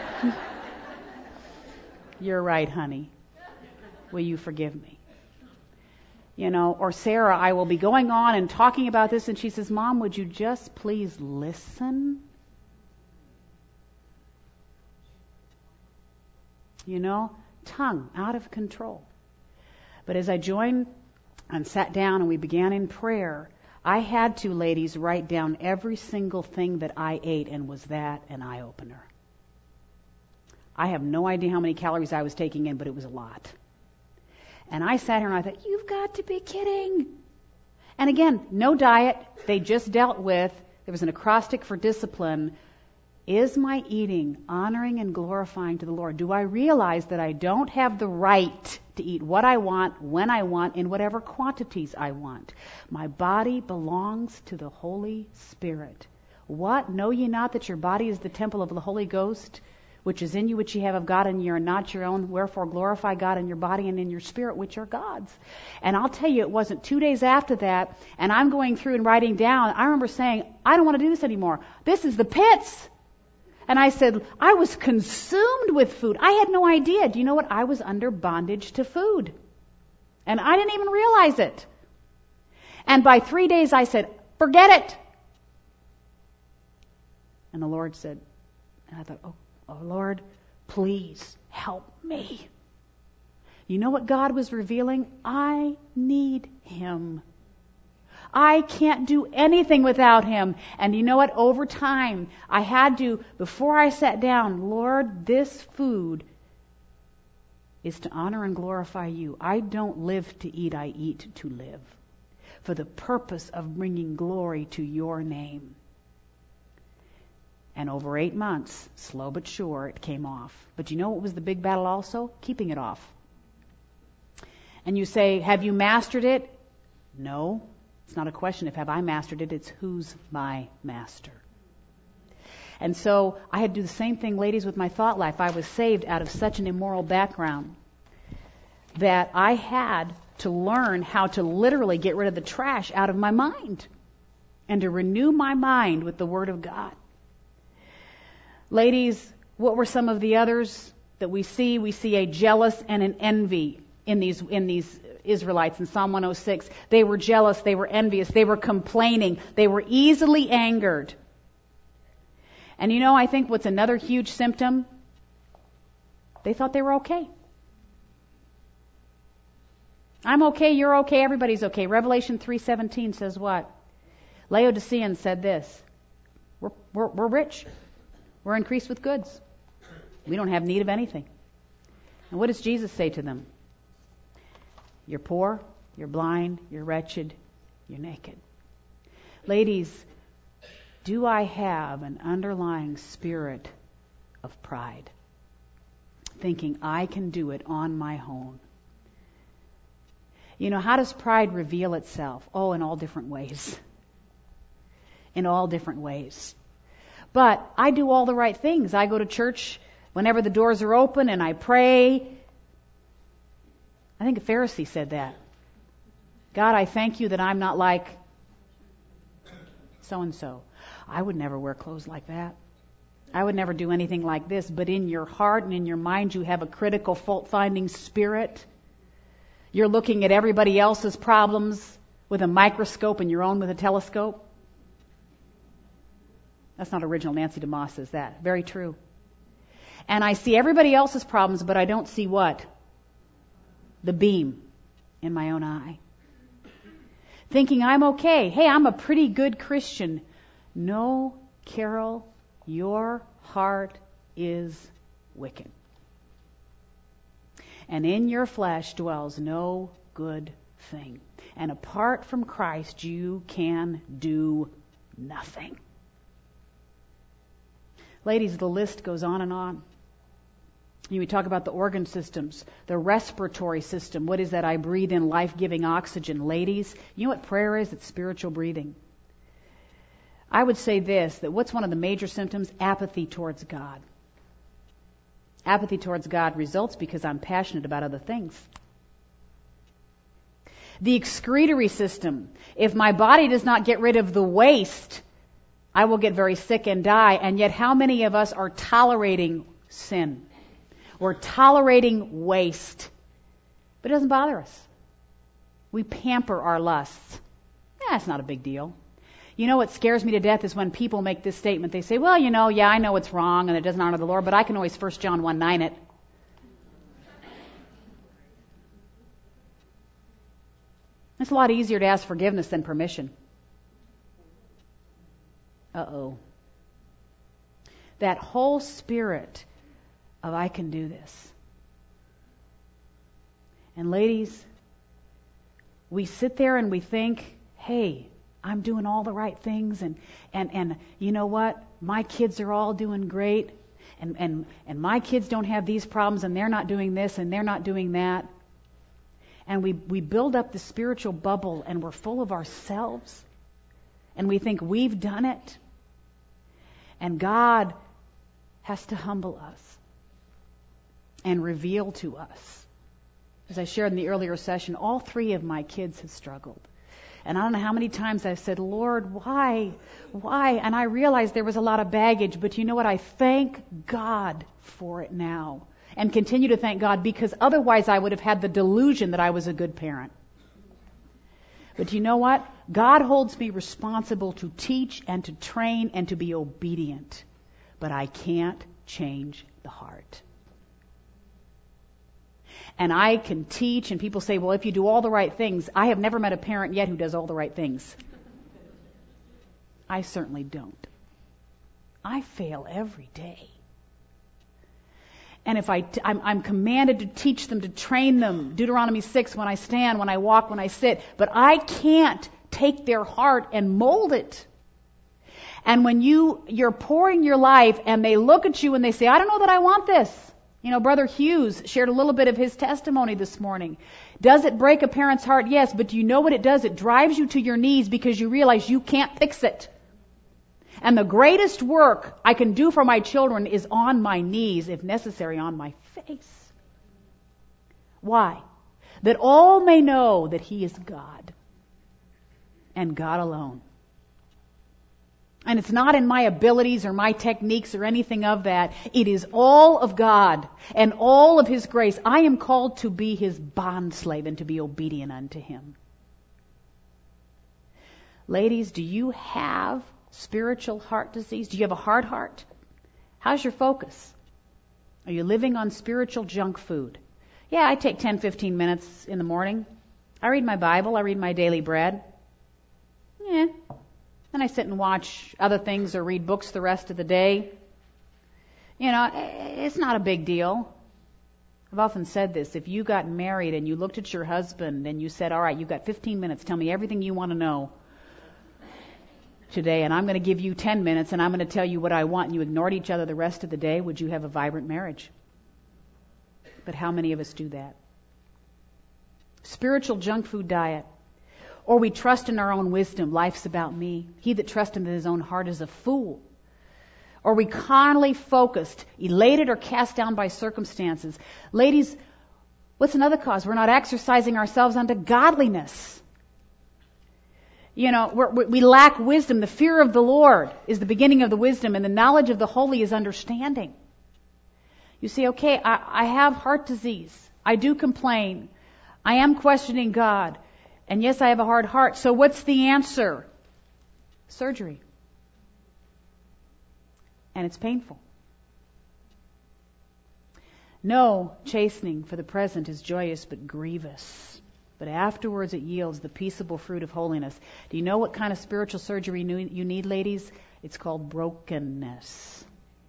You're right, honey. Will you forgive me? You know, or Sarah, I will be going on and talking about this, and she says, Mom, would you just please listen? You know, tongue out of control. But as I joined and sat down and we began in prayer, I had to, ladies, write down every single thing that I ate, and was that an eye-opener. I have no idea how many calories I was taking in, but it was a lot. And I sat here and I thought, you've got to be kidding. And again, no diet. They just dealt with, there was an acrostic for discipline. Is my eating honoring and glorifying to the Lord? Do I realize that I don't have the right to eat what I want, when I want, in whatever quantities I want? My body belongs to the Holy Spirit. What? Know ye not that your body is the temple of the Holy Ghost, which is in you, which ye have of God, and ye are not your own? Wherefore glorify God in your body and in your spirit, which are God's. And I'll tell you, it wasn't two days after that, and I'm going through and writing down, I remember saying, I don't want to do this anymore. This is the pits. And I said, I was consumed with food. I had no idea. Do you know what? I was under bondage to food. And I didn't even realize it. And by three days I said, forget it. And the Lord said, and I thought, oh, oh Lord, please help me. You know what God was revealing? I need Him. I can't do anything without Him. And you know what? Over time, I had to, before I sat down, Lord, this food is to honor and glorify You. I don't live to eat, I eat to live. For the purpose of bringing glory to Your name. And over eight months, slow but sure, it came off. But you know what was the big battle also? Keeping it off. And you say, have you mastered it? No. It's not a question of have I mastered it, it's who's my master. And so I had to do the same thing, ladies, with my thought life. I was saved out of such an immoral background that I had to learn how to literally get rid of the trash out of my mind and to renew my mind with the Word of God. Ladies, what were some of the others that we see? We see a jealous and an envy in these in these Israelites in Psalm one oh six. They were jealous, they were envious, they were complaining, they were easily angered. And you know, I think what's another huge symptom? They thought they were okay. I'm okay, you're okay, everybody's okay. Revelation three seventeen says what? Laodiceans said this. We're, we're, we're rich. We're increased with goods. We don't have need of anything. And what does Jesus say to them? You're poor, you're blind, you're wretched, you're naked. Ladies, do I have an underlying spirit of pride? Thinking I can do it on my own. You know, how does pride reveal itself? Oh, in all different ways. in all different ways. But I do all the right things. I go to church whenever the doors are open and I pray. I think a Pharisee said that. God, I thank you that I'm not like so-and-so. I would never wear clothes like that. I would never do anything like this. But in your heart and in your mind, you have a critical, fault-finding spirit. You're looking at everybody else's problems with a microscope and your own with a telescope. That's not original. Nancy DeMoss says that. Very true. And I see everybody else's problems, but I don't see what? The beam in my own eye. Thinking I'm okay. Hey, I'm a pretty good Christian. No, Carol, your heart is wicked. And in your flesh dwells no good thing. And apart from Christ, you can do nothing. Ladies, the list goes on and on. We talk about the organ systems, the respiratory system. What is that? I breathe in life-giving oxygen. Ladies, you know what prayer is? It's spiritual breathing. I would say this, that what's one of the major symptoms? Apathy towards God. Apathy towards God results because I'm passionate about other things. The excretory system. If my body does not get rid of the waste, I will get very sick and die. And yet how many of us are tolerating sin? We're tolerating waste. But it doesn't bother us. We pamper our lusts. Yeah, it's not a big deal. You know what scares me to death is when people make this statement. They say, well, you know, yeah, I know it's wrong and it doesn't honor the Lord, but I can always First John one nine it. It's a lot easier to ask forgiveness than permission. Uh-oh. That whole spirit of I can do this. And ladies, we sit there and we think, hey, I'm doing all the right things and, and, and you know what? My kids are all doing great and, and, and my kids don't have these problems and they're not doing this and they're not doing that. And we, we build up the spiritual bubble and we're full of ourselves and we think we've done it. And God has to humble us and reveal to us. As I shared in the earlier session, all three of my kids have struggled. And I don't know how many times I've said, Lord, why? Why? And I realized there was a lot of baggage, but you know what? I thank God for it now. And continue to thank God, because otherwise I would have had the delusion that I was a good parent. But you know what? God holds me responsible to teach and to train and to be obedient. But I can't change the heart. And I can teach, and people say, well, if you do all the right things, I have never met a parent yet who does all the right things. I certainly don't. I fail every day. And if I, t- I'm, I'm commanded to teach them, to train them, Deuteronomy six, when I stand, when I walk, when I sit, but I can't take their heart and mold it. And when you, you're pouring your life and they look at you and they say, I don't know that I want this. You know, Brother Hughes shared a little bit of his testimony this morning. Does it break a parent's heart? Yes, but do you know what it does? It drives you to your knees because you realize you can't fix it. And the greatest work I can do for my children is on my knees, if necessary, on my face. Why? That all may know that He is God and God alone. And it's not in my abilities or my techniques or anything of that. It is all of God and all of His grace. I am called to be His bondslave and to be obedient unto Him. Ladies, do you have spiritual heart disease? Do you have a hard heart? How's your focus? Are you living on spiritual junk food? Yeah, I take ten, fifteen minutes in the morning. I read my Bible. I read my daily bread. Yeah. Then I sit and watch other things or read books the rest of the day. You know, it's not a big deal. I've often said this. If you got married and you looked at your husband and you said, all right, you've got fifteen minutes. Tell me everything you want to know today, and I'm going to give you ten minutes, and I'm going to tell you what I want, and you ignored each other the rest of the day, would you have a vibrant marriage? But how many of us do that? Spiritual junk food diet. Or we trust in our own wisdom. Life's about me. He that trusteth in his own heart is a fool. Or we carnally focused, elated or cast down by circumstances. Ladies, what's another cause? We're not exercising ourselves unto godliness. You know, we're, we lack wisdom. The fear of the Lord is the beginning of the wisdom, and the knowledge of the holy is understanding. You say, okay, I, I have heart disease. I do complain. I am questioning God. And yes, I have a hard heart. So what's the answer? Surgery. And it's painful. No, chastening for the present is joyous but grievous. But afterwards it yields the peaceable fruit of holiness. Do you know what kind of spiritual surgery you need, ladies? It's called brokenness.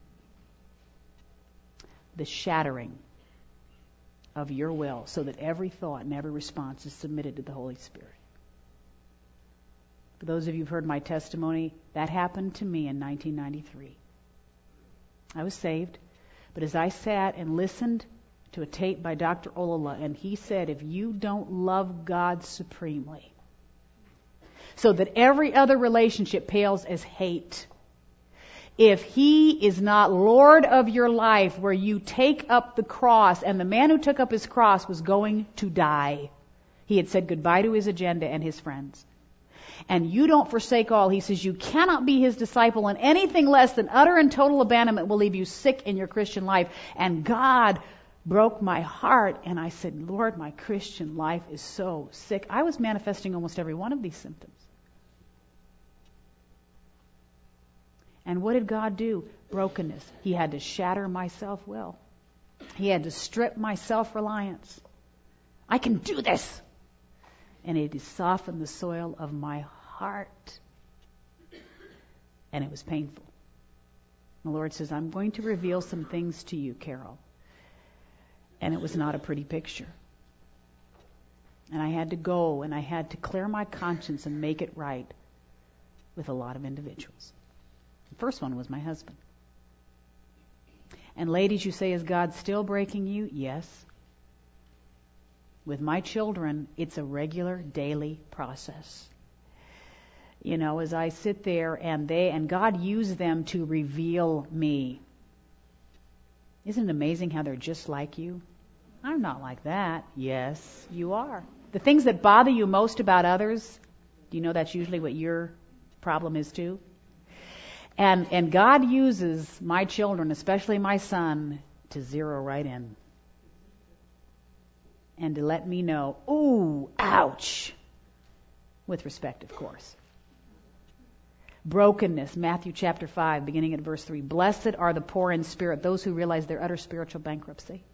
The shattering of your will so that every thought and every response is submitted to the Holy Spirit. For those of you who've heard my testimony, that happened to me in nineteen ninety-three. I was saved, but as I sat and listened to a tape by Doctor Olala, and he said, if you don't love God supremely, so that every other relationship pales as hate, if He is not Lord of your life, where you take up the cross, and the man who took up his cross was going to die. He had said goodbye to his agenda and his friends. And you don't forsake all. He says you cannot be His disciple, and anything less than utter and total abandonment will leave you sick in your Christian life. And God broke my heart, and I said, Lord, my Christian life is so sick. I was manifesting almost every one of these symptoms. And what did God do? Brokenness. He had to shatter my self-will. He had to strip my self-reliance. I can do this. And it has softened the soil of my heart. And it was painful. The Lord says, I'm going to reveal some things to you, Carol. And it was not a pretty picture. And I had to go and I had to clear my conscience and make it right with a lot of individuals. The first one was my husband. And ladies, you say, is God still breaking you? Yes. With my children, it's a regular daily process. You know, as I sit there and they and God used them to reveal me. Isn't it amazing how they're just like you? I'm not like that. Yes, you are. The things that bother you most about others, do you know that's usually what your problem is too? And and God uses my children, especially my son, to zero right in. And to let me know, ooh, ouch. With respect, of course. Brokenness, Matthew chapter five, beginning at verse three. Blessed are the poor in spirit, those who realize their utter spiritual bankruptcy.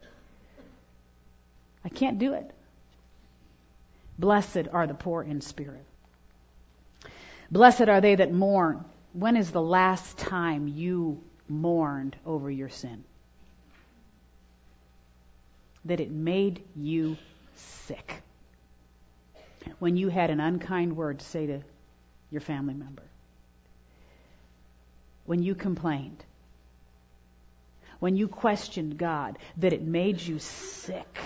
I can't do it. Blessed are the poor in spirit. Blessed are they that mourn. When is the last time you mourned over your sin? That it made you sick. When you had an unkind word to say to your family member. When you complained. When you questioned God, that it made you sick.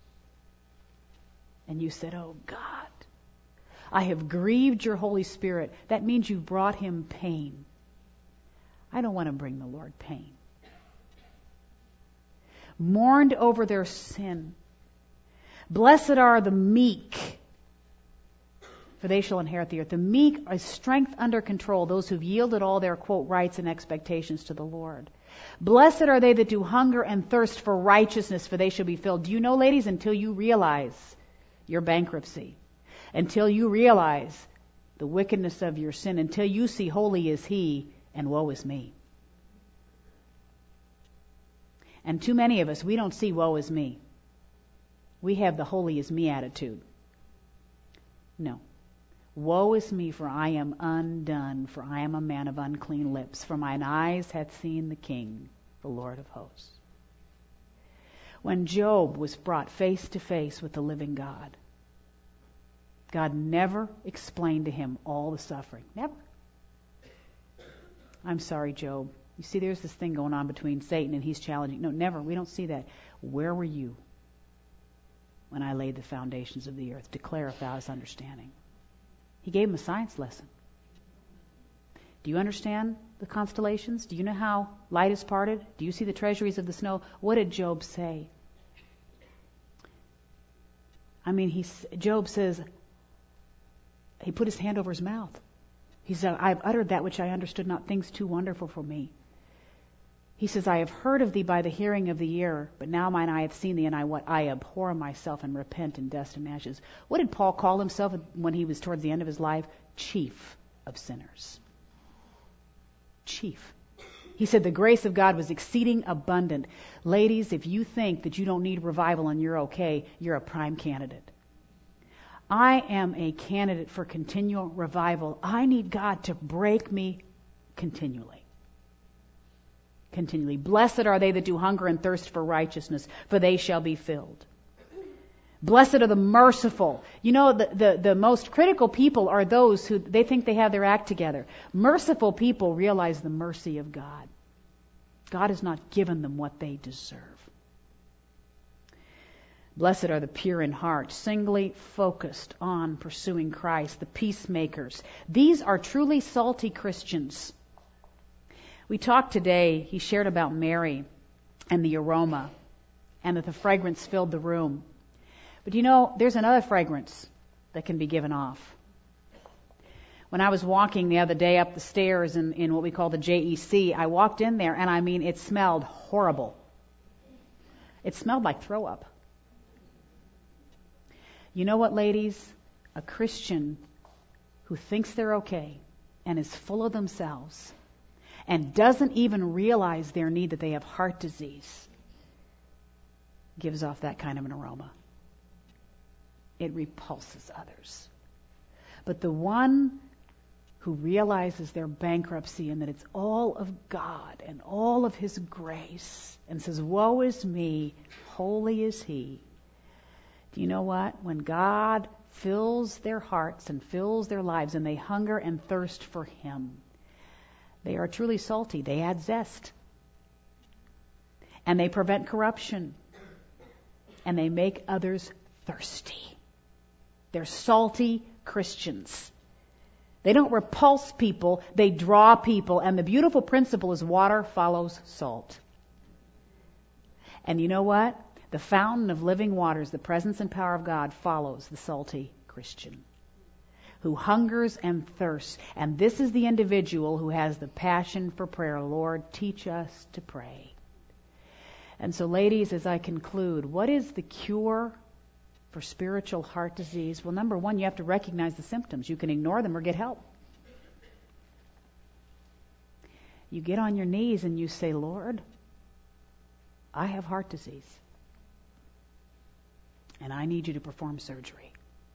And you said, oh God, I have grieved your Holy Spirit. That means you've brought Him pain. I don't want to bring the Lord pain. Mourned over their sin. Blessed are the meek, for they shall inherit the earth. The meek are strength under control, those who've yielded all their, quote, rights and expectations to the Lord. Blessed are they that do hunger and thirst for righteousness, for they shall be filled. Do you know, ladies, until you realize your bankruptcy, until you realize the wickedness of your sin, until you see holy is He and woe is me. And too many of us, we don't see woe is me. We have the holy is me attitude. No. Woe is me, for I am undone, for I am a man of unclean lips, for mine eyes hath seen the King, the Lord of hosts. When Job was brought face to face with the living God, God never explained to him all the suffering. Never. I'm sorry, Job. You see, there's this thing going on between Satan and he's challenging. No, never. We don't see that. Where were you when I laid the foundations of the earth? Declare if thou hast understanding. He gave him a science lesson. Do you understand the constellations? Do you know how light is parted? Do you see the treasuries of the snow? What did Job say? I mean, he, Job says, he put his hand over his mouth. He said, I've uttered that which I understood not, things too wonderful for me. He says, I have heard of thee by the hearing of the ear, but now mine eye hath seen thee, and I what I abhor myself and repent in dust and ashes. What did Paul call himself when he was towards the end of his life? Chief of sinners. Chief. He said the grace of God was exceeding abundant. Ladies, if you think that you don't need revival and you're okay, you're a prime candidate. I am a candidate for continual revival. I need God to break me continually. Continually. Blessed are they that do hunger and thirst for righteousness, for they shall be filled. Blessed are the merciful. You know, the, the, the most critical people are those who, they think they have their act together. Merciful people realize the mercy of God. God has not given them what they deserve. Blessed are the pure in heart, singly focused on pursuing Christ, the peacemakers. These are truly salty Christians. We talked today, he shared about Mary and the aroma, and that the fragrance filled the room. But you know, there's another fragrance that can be given off. When I was walking the other day up the stairs in, in what we call the J E C, I walked in there, and I mean, it smelled horrible. It smelled like throw up. You know what, ladies? A Christian who thinks they're okay and is full of themselves and doesn't even realize their need that they have heart disease gives off that kind of an aroma. It repulses others. But the one who realizes their bankruptcy and that it's all of God and all of His grace and says, woe is me, holy is He. Do you know what? When God fills their hearts and fills their lives and they hunger and thirst for Him, they are truly salty. They add zest. And they prevent corruption. And they make others thirsty. They're salty Christians. They don't repulse people, they draw people. And the beautiful principle is water follows salt. And you know what? The fountain of living waters, the presence and power of God, follows the salty Christian who hungers and thirsts. And this is the individual who has the passion for prayer. Lord, teach us to pray. And so, ladies, as I conclude, what is the cure for spiritual heart disease? Well, number one, you have to recognize the symptoms. You can ignore them or get help. You get on your knees and you say, Lord, I have heart disease. And I need you to perform surgery.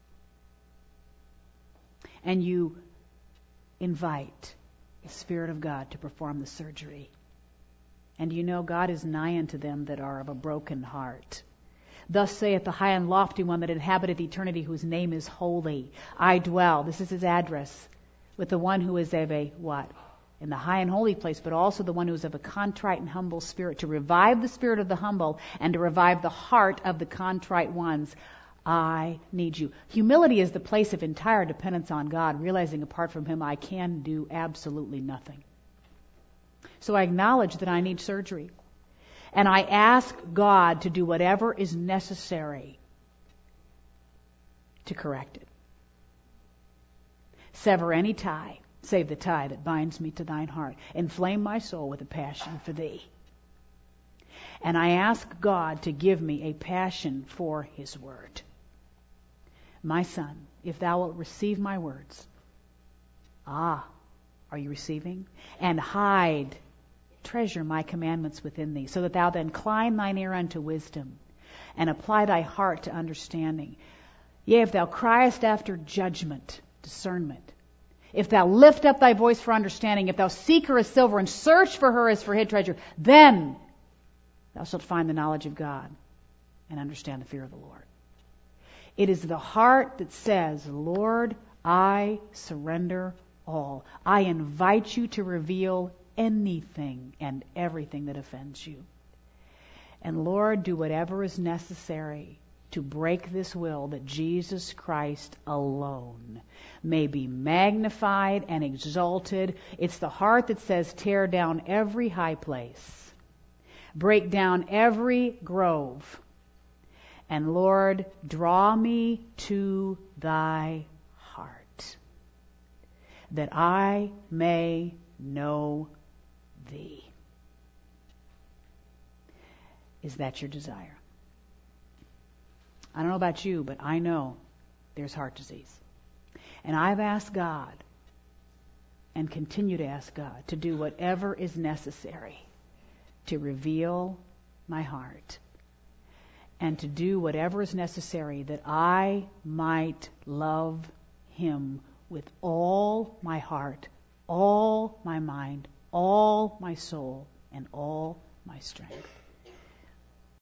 And you invite the Spirit of God to perform the surgery. And you know God is nigh unto them that are of a broken heart. Thus saith the high and lofty one that inhabiteth eternity, whose name is holy. I dwell, this is his address, with the one who is of a what? In the high and holy place, but also the one who is of a contrite and humble spirit, to revive the spirit of the humble and to revive the heart of the contrite ones. I need you. Humility is the place of entire dependence on God, realizing apart from Him I can do absolutely nothing. So I acknowledge that I need surgery. And I ask God to do whatever is necessary to correct it. Sever any tie, save the tie that binds me to thine heart. Inflame my soul with a passion for thee. And I ask God to give me a passion for His word. My son, if thou wilt receive my words, ah, are you receiving? And hide, treasure my commandments within thee, so that thou then incline thine ear unto wisdom, and apply thy heart to understanding. Yea, if thou criest after judgment, discernment, if thou lift up thy voice for understanding, if thou seek her as silver and search for her as for hid treasure, then thou shalt find the knowledge of God and understand the fear of the Lord. It is the heart that says, Lord, I surrender all. I invite you to reveal anything and everything that offends you. And Lord, do whatever is necessary to break this will that Jesus Christ alone may be magnified and exalted. It's the heart that says, tear down every high place, break down every grove, and Lord, draw me to thy heart, that I may know thee. Is that your desire? I don't know about you, but I know there's heart disease. And I've asked God, and continue to ask God, to do whatever is necessary to reveal my heart, and to do whatever is necessary that I might love Him with all my heart, all my mind, all my soul, and all my strength.